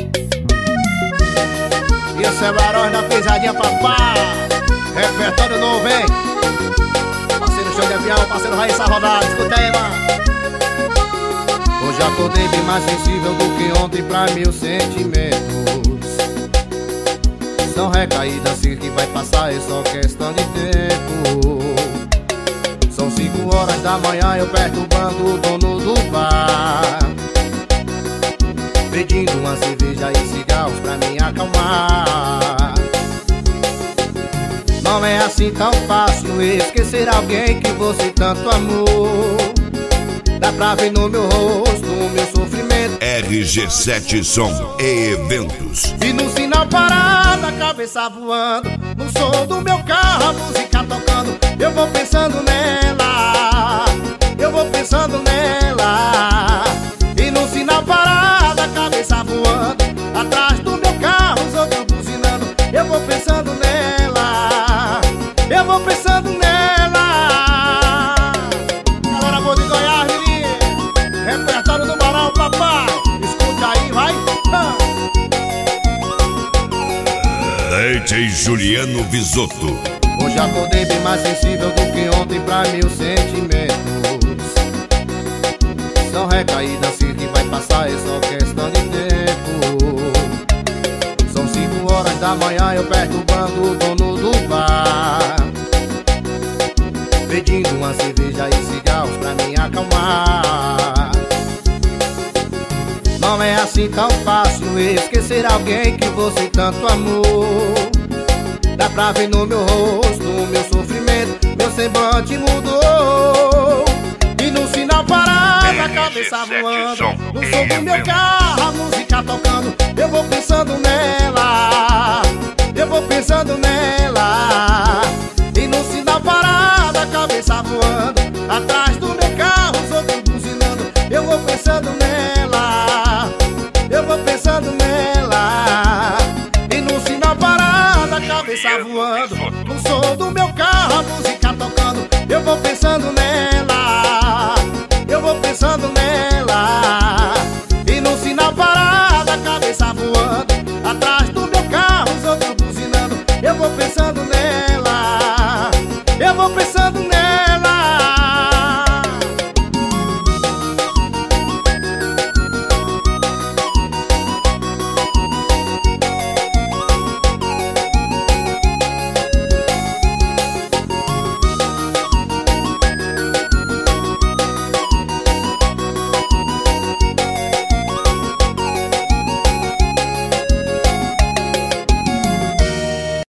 Isso é Barões da Pisadinha, papá. Repertório novo, hein? Parceiro Show de Avião, parceiro Raíssa Rodada, escuta aí, mano. Hoje acordei bem mais sensível do que ontem pra meus sentimentos. São recaídas assim que vai passar, é só questão de tempo. São 5 horas da manhã, eu perturbando o dono do bar, pedindo uma cerveja e cigarros pra me acalmar. Não é assim tão fácil esquecer alguém que você tanto amou. Dá pra ver no meu rosto o meu sofrimento. RG7 Som e Eventos. E no sinal parado, a cabeça voando, no som do meu carro, a música tocando. Eu vou pensando nela, eu vou pensando nela. E no sinal parado, a cabeça voando, atrás do meu carro, os outros buzinando. Eu vou pensando nela, eu vou pensando nela. Galera boa de Goiás, menino, repertório do Barão, papá. Escuta aí, vai. DJ Juliano Visotto. Hoje acordei bem mais sensível do que ontem pra meus sentimentos. São recaídas assim que vai passar, é só questão de tempo. São 5 horas da manhã, eu perturbando o dono do bar, pedindo uma cerveja e cigarros pra me acalmar. Não é assim tão fácil esquecer alguém que você tanto amou. Dá pra ver no meu rosto o meu sofrimento, meu semblante mudou. E no sinal parado, a cabeça voando, no som do meu carro, a música tocando. Eu vou pensando nela, eu vou pensando nela. E no sinal parado, a cabeça voando, atrás do meu carro, os outros buzinando. Eu vou pensando nela, eu vou pensando nela. E no sinal parado, a cabeça voando,